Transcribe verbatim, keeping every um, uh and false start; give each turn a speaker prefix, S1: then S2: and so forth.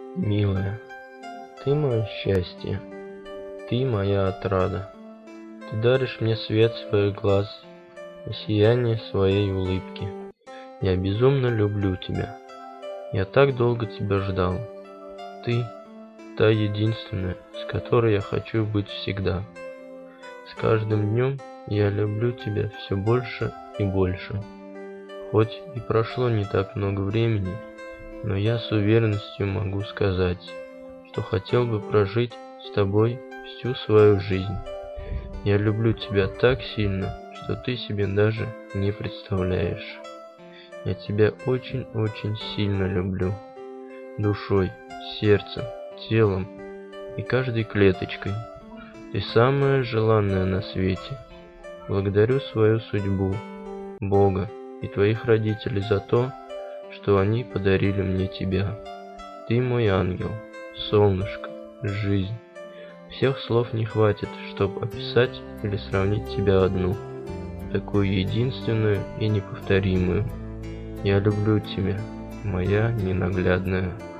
S1: Милая, ты мое счастье, ты моя отрада. Ты даришь мне свет своих глаз и сияние своей улыбки. Я безумно люблю тебя. Я так долго тебя ждал. Ты та единственная, с которой я хочу быть всегда. С каждым днем я люблю тебя все больше и больше. Хоть и прошло не так много времени, но я с уверенностью могу сказать, что хотел бы прожить с тобой всю свою жизнь. Я люблю тебя так сильно, что ты себе даже не представляешь. Я тебя очень-очень сильно люблю. Душой, сердцем, телом и каждой клеточкой. Ты самая желанная на свете. Благодарю свою судьбу, Бога и твоих родителей за то, что они подарили мне тебя. Ты мой ангел, солнышко, жизнь. Всех слов не хватит, чтобы описать или сравнить тебя одну, такую единственную и неповторимую. Я люблю тебя, моя ненаглядная